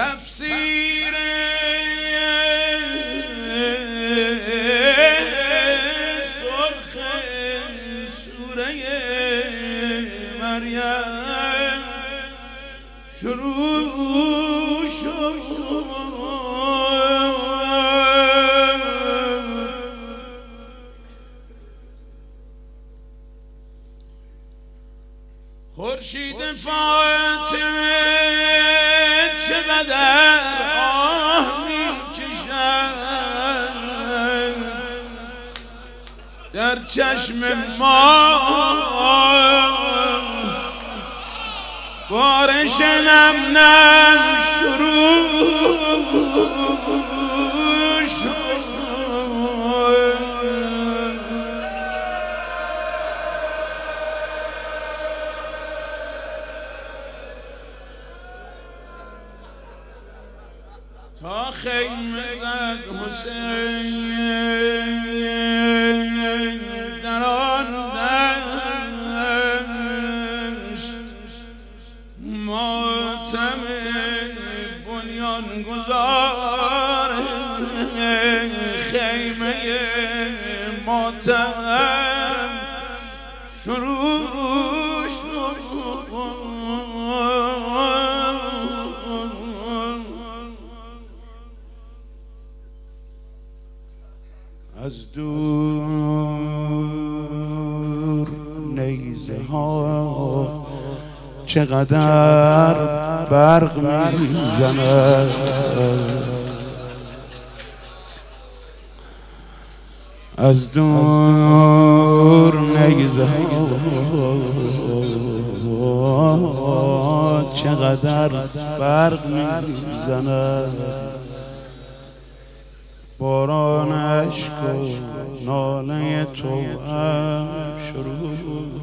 تفسیر سرخ سوره مریم شروع شد. خورشید فاطمه چقدر آه میکشد در چشم ما، بارش نم نم شروع شد. تا خیمه زد حسین در آن دشت، ماتم بنیان گذار خیمه ماتم شروع شد. از دور نیزه ها چقدر برق میزند، از دور نیزه ها چقدر برق میزند، باران اشک و ناله توام شروع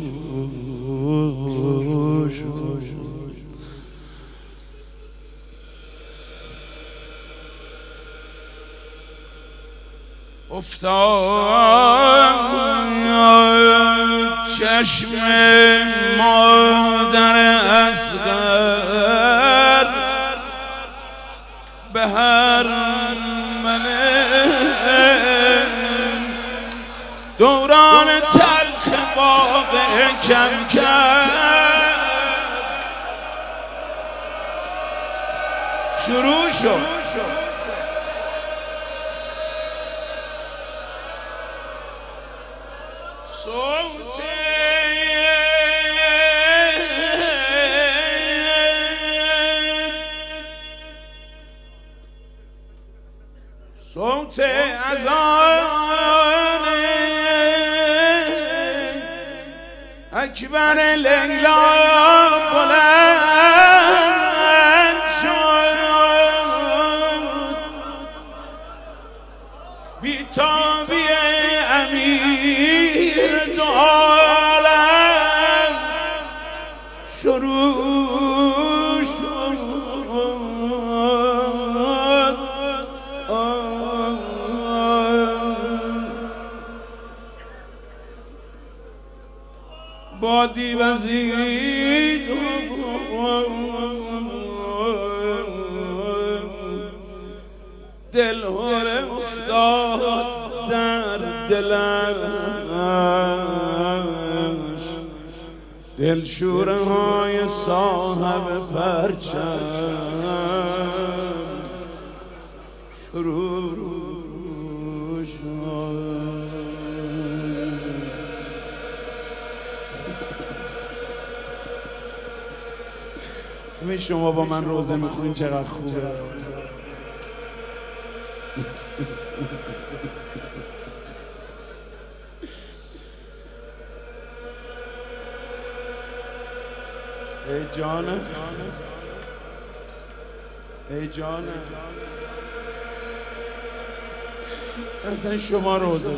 شد. افتاد چشم مادر اصغر به هر دوران تلخ واقع کم کرد شروع شد. صوت اذان اکبر لیلا بلند شد، بی‌تابی امیر دو عالم شروع شد. بادی وزید دل هره افتاد در دلش، دلشوره های صاحب پرچم شروع شد. شما با من روزه میخونین چقدر خوبه. ای جانم ای جانم اصلا شما روزه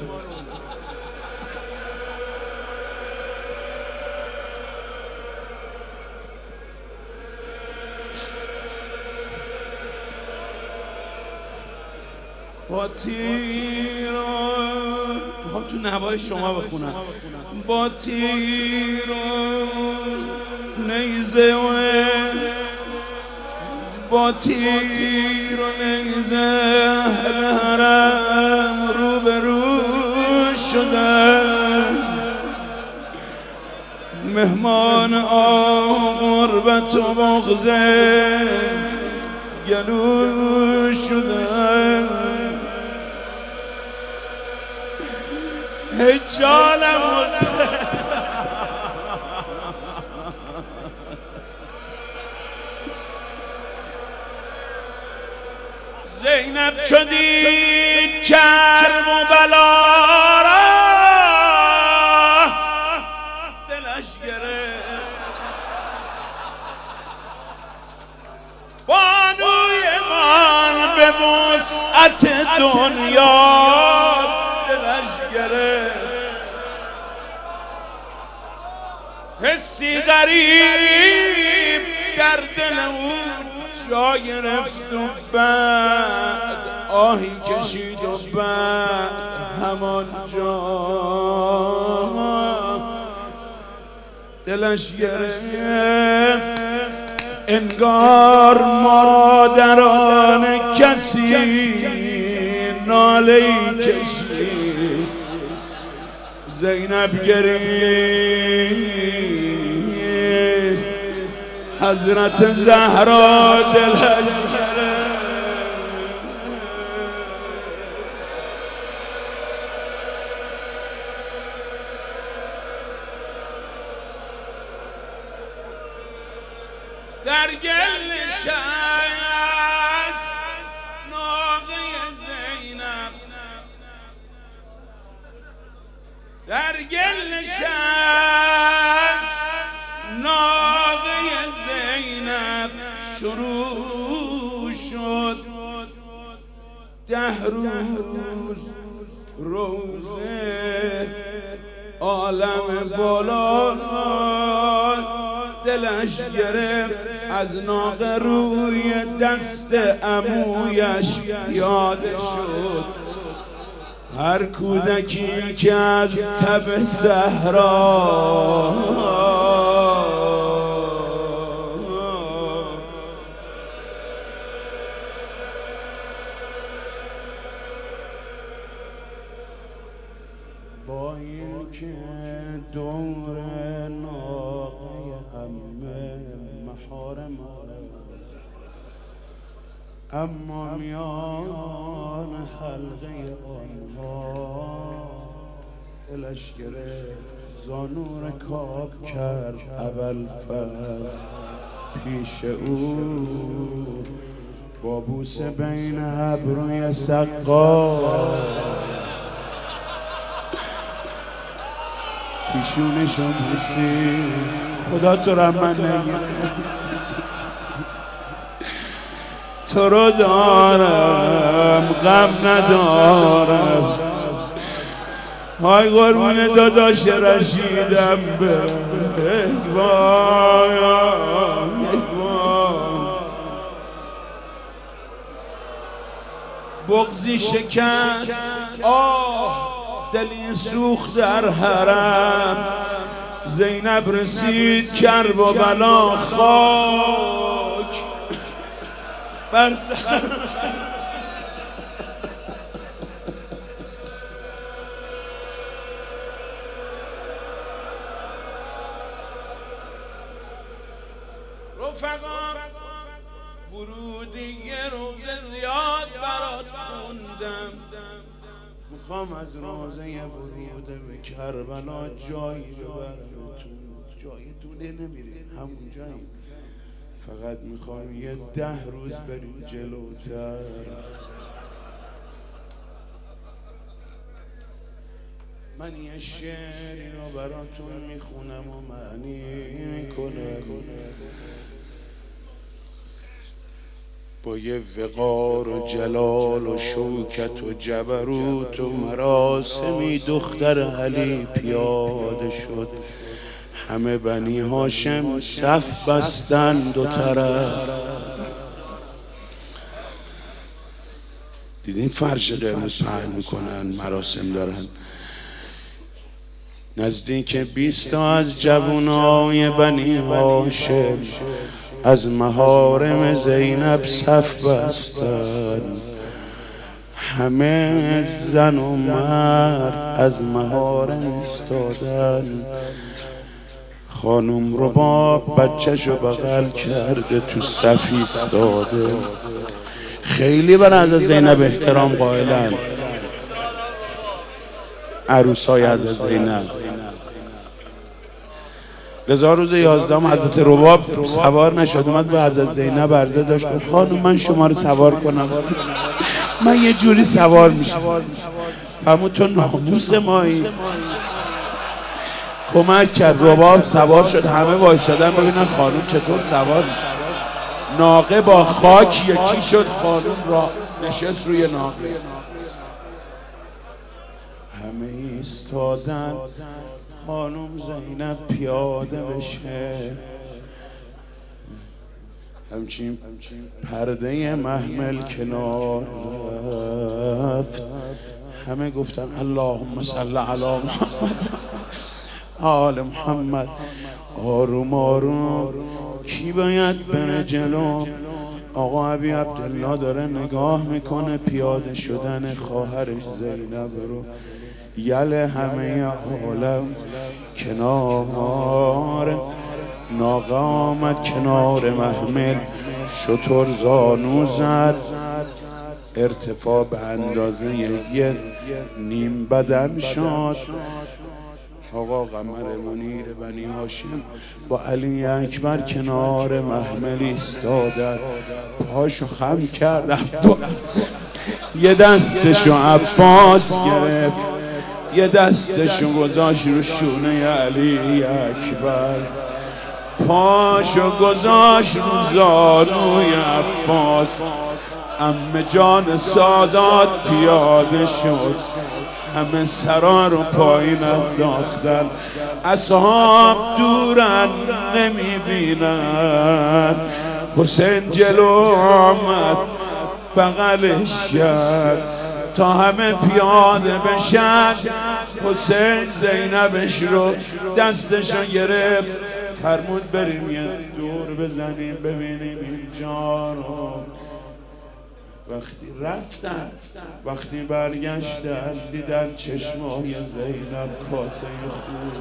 با تیر میخوام تو نوای شما بخونم. با تیر و نیزه و با تیر و نیزه اهل حرم روبرو شدن، مهمان غربت و بغض گلو شدن. هجالم زینب چو دید کرب و بلا را دلش گرفت، بانوی من به وسعت دنیا دلش گرفت. حسی غریب در دل او جا گرفت و بعد آهی کشید و بعد همانجا دلش گرفت. انگار مادران کسی ناله‌ای کشید، زینب گریست، حضرت زهرا دلش در گل نشست ناقه زینب، در گل نشست ناقه زینب. شروع شد 10 روز روزه عالم بالا دلش گرفت. از ناقه روی دست عمویش یاد شد هر کودکی که از تب صحرا با این که دور ناقه همه محارم اما میان حلقه آنها دلش گرفت. زانو رکاب کرد ابوالفضل پیش او، با بوسه بین ابروی سقا پیشونشو بوسی. خدا تو را من نگیره، تو رو دارم غم ندارم. های قربون داداش رشیدم به وای بغضی شکست، آه دلی سوخت در حرم. زینب رسید کرب و بلا خاک بر سر. رفقا ورودی روز زیاد برات خوندم، میخوام از روزه ورود به کربلا جایی ببرمتون. جای دوله نمیریم، همون جایی. فقط میخوام یه 10 روز بریم جلوتر. من یه شعری رو براتون میخونم و معنی میکنم، با یه وقار و جلال و شوکت و جبروت و مراسمی دختر علی پیاده شد. همه بنی هاشم صف بستن دو طرف. دیدین فرش قرمز پهن میکنن، مراسم دارن. نزدیک 20 تا از جوانای بنی هاشم از محارم زینب صف بستن، همه زن و مرد از محارم ایستادن. خانم رو با بچه‌شو بغل کرده تو صف ایستاده. خیلی بر حضرت زینب احترام قائلن عروسای حضرت زینب. لذا روز 11 حضرت رباب سوار نشد، اومد به حضرت زینب عرضه داشت گفت خانم من شما رو سوار کنم؟ من یه جوری سوار میشم. فرمود تو ناموس مایی. کمک کرد، رباب سوار شد. همه وایسادن ببینن خانم چطور سوار میشه. ناقه با خاک یکی شد، خانم را نشست روی ناقه. همه ایستادن خانم زینب پیاده بشه. همچین پرده محمل کنار رفت. همه گفتن اللهم صل علی محمد آل محمد. آروم آروم کی باید بره جلو؟ آقا ابی عبدالله داره نگاه میکنه پیاده شدن خواهرش زینب رو. یله همه عالم کنار ناقه آمد کنار محمل. شتر زانو زد، ارتفاع به اندازه یه نیم بدن شد. آقا قمر منیر بنی هاشم با علی اکبر کنار محمل ایستادن. پاشو خم کردم، یه دستشو عباس گرفت، یه دستشو گذاشت رو شونه علی اکبر، پاشو گذاشت رو زانوی عباس. عمه جان سادات پیاده شد، همه سرا رو پایین انداختن. اصحاب دورن نمیبینن. حسین جلو آمد بغلش کرد تا همه پیاده بشن. حسین زینبش رو دستشو گرفت، فرمود بریم یه دور بزنیم ببینیم اینجا رو. وقتی رفتن، وقتی برگشتن دیدن چشمای زینب کاسه خون.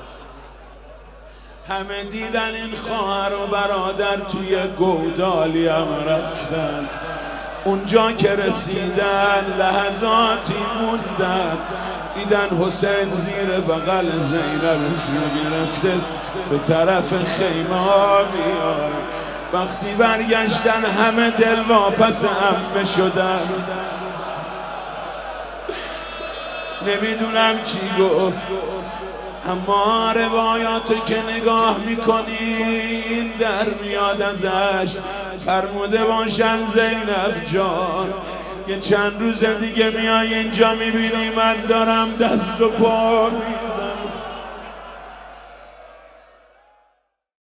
همه دیدن این خواهر و برادر توی گودالی هم رفتن. اونجا که رسیدن لحظاتی موندن، دیدن حسین زیر بغل زینبش رو گرفته به طرف خیمه ها میاد. وقتی برگشتن همه دل واپس عمه شدن. نمیدونم چی گفت، اما روایاتو که نگاه میکنین در میاد ازش. فرموده باشن زینب جان یه چند روز دیگه میای اینجا میبینی من دارم دست و پا